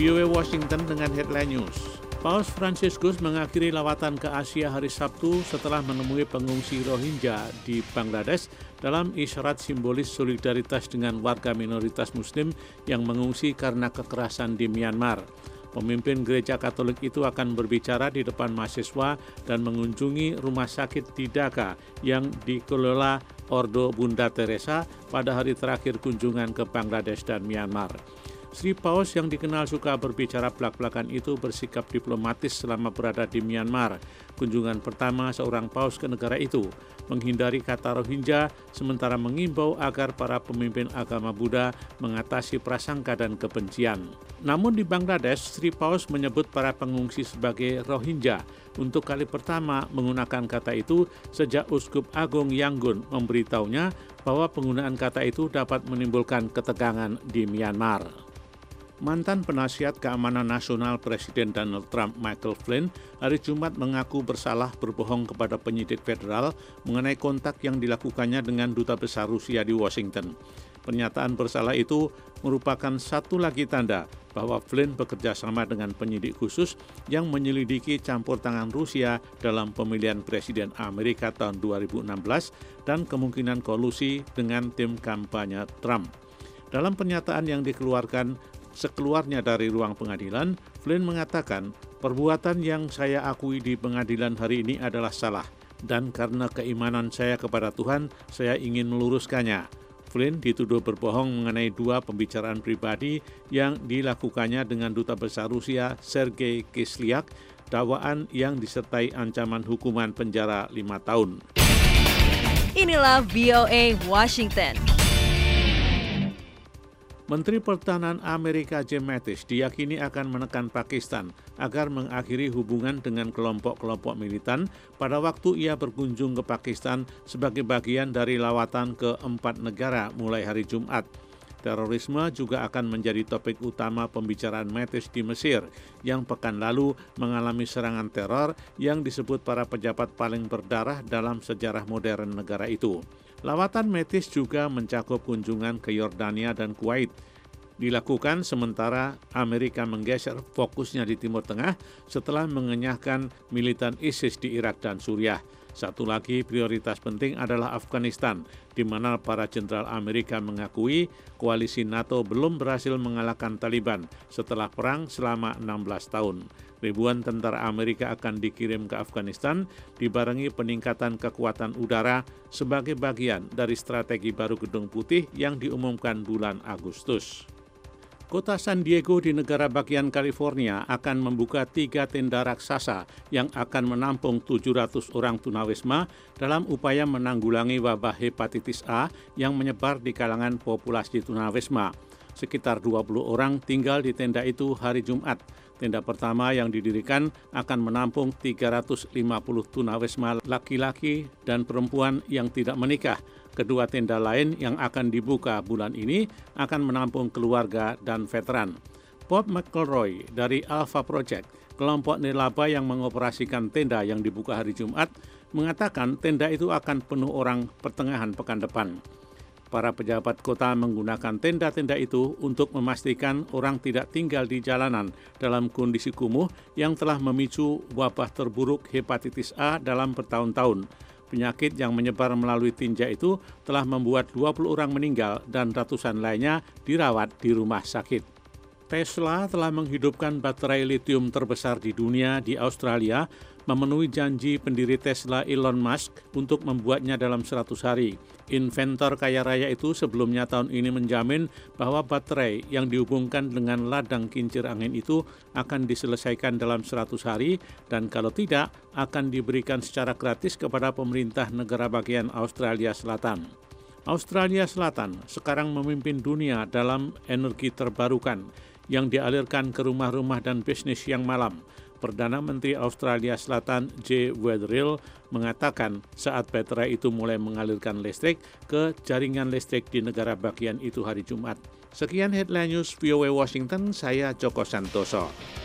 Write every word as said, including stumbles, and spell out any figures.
V O A Washington dengan headline news. Paus Fransiskus mengakhiri lawatan ke Asia hari Sabtu setelah menemui pengungsi Rohingya di Bangladesh dalam isyarat simbolis solidaritas dengan warga minoritas Muslim yang mengungsi karena kekerasan di Myanmar. Pemimpin gereja Katolik itu akan berbicara di depan mahasiswa dan mengunjungi rumah sakit di Dhaka yang dikelola Ordo Bunda Teresa pada hari terakhir kunjungan ke Bangladesh dan Myanmar. Sri Paus yang dikenal suka berbicara belak-belakan itu bersikap diplomatis selama berada di Myanmar. Kunjungan pertama seorang paus ke negara itu, menghindari kata Rohingya, sementara mengimbau agar para pemimpin agama Buddha mengatasi prasangka dan kebencian. Namun di Bangladesh, Sri Paus menyebut para pengungsi sebagai Rohingya. Untuk kali pertama menggunakan kata itu sejak Uskup Agung Yangon memberitahunya bahwa penggunaan kata itu dapat menimbulkan ketegangan di Myanmar. Mantan penasihat keamanan nasional Presiden Donald Trump, Michael Flynn, hari Jumat mengaku bersalah berbohong kepada penyidik federal mengenai kontak yang dilakukannya dengan Duta Besar Rusia di Washington. Pernyataan bersalah itu merupakan satu lagi tanda bahwa Flynn bekerja sama dengan penyidik khusus yang menyelidiki campur tangan Rusia dalam pemilihan Presiden Amerika tahun dua ribu enam belas dan kemungkinan kolusi dengan tim kampanye Trump. Dalam pernyataan yang dikeluarkan sekeluarnya dari ruang pengadilan, Flynn mengatakan, perbuatan yang saya akui di pengadilan hari ini adalah salah, dan karena keimanan saya kepada Tuhan, saya ingin meluruskannya. Flynn dituduh berbohong mengenai dua pembicaraan pribadi yang dilakukannya dengan Duta Besar Rusia Sergei Kislyak, dakwaan yang disertai ancaman hukuman penjara lima tahun. Inilah V O A Washington. Menteri Pertahanan Amerika Jim Mattis diyakini akan menekan Pakistan agar mengakhiri hubungan dengan kelompok-kelompok militan pada waktu ia berkunjung ke Pakistan sebagai bagian dari lawatan ke empat negara mulai hari Jumat. Terorisme juga akan menjadi topik utama pembicaraan Mattis di Mesir yang pekan lalu mengalami serangan teror yang disebut para pejabat paling berdarah dalam sejarah modern negara itu. Lawatan Mattis juga mencakup kunjungan ke Yordania dan Kuwait. Dilakukan sementara Amerika menggeser fokusnya di Timur Tengah setelah mengenyahkan militan ISIS di Irak dan Suriah. Satu lagi prioritas penting adalah Afghanistan, di mana para jenderal Amerika mengakui koalisi NATO belum berhasil mengalahkan Taliban setelah perang selama enam belas tahun. Ribuan tentara Amerika akan dikirim ke Afghanistan dibarengi peningkatan kekuatan udara sebagai bagian dari strategi baru Gedung Putih yang diumumkan bulan Agustus. Kota San Diego di negara bagian California akan membuka tiga tenda raksasa yang akan menampung tujuh ratus orang tunawisma dalam upaya menanggulangi wabah hepatitis A yang menyebar di kalangan populasi tunawisma. Sekitar dua puluh orang tinggal di tenda itu hari Jumat. Tenda pertama yang didirikan akan menampung tiga ratus lima puluh tunawisma laki-laki dan perempuan yang tidak menikah. Kedua tenda lain yang akan dibuka bulan ini akan menampung keluarga dan veteran. Bob McElroy dari Alpha Project, kelompok nirlaba yang mengoperasikan tenda yang dibuka hari Jumat, mengatakan tenda itu akan penuh orang pertengahan pekan depan. Para pejabat kota menggunakan tenda-tenda itu untuk memastikan orang tidak tinggal di jalanan dalam kondisi kumuh yang telah memicu wabah terburuk hepatitis A dalam bertahun-tahun. Penyakit yang menyebar melalui tinja itu telah membuat dua puluh orang meninggal dan ratusan lainnya dirawat di rumah sakit. Tesla telah menghidupkan baterai litium terbesar di dunia di Australia, memenuhi janji pendiri Tesla Elon Musk untuk membuatnya dalam seratus hari. Inventor kaya raya itu sebelumnya tahun ini menjamin bahwa baterai yang dihubungkan dengan ladang kincir angin itu akan diselesaikan dalam seratus hari dan kalau tidak akan diberikan secara gratis kepada pemerintah negara bagian Australia Selatan. Australia Selatan sekarang memimpin dunia dalam energi terbarukan yang dialirkan ke rumah-rumah dan bisnis yang malam. Perdana Menteri Australia Selatan Jay Weatherill mengatakan saat baterai itu mulai mengalirkan listrik ke jaringan listrik di negara bagian itu hari Jumat. Sekian headline news V O A Washington, saya Joko Santoso.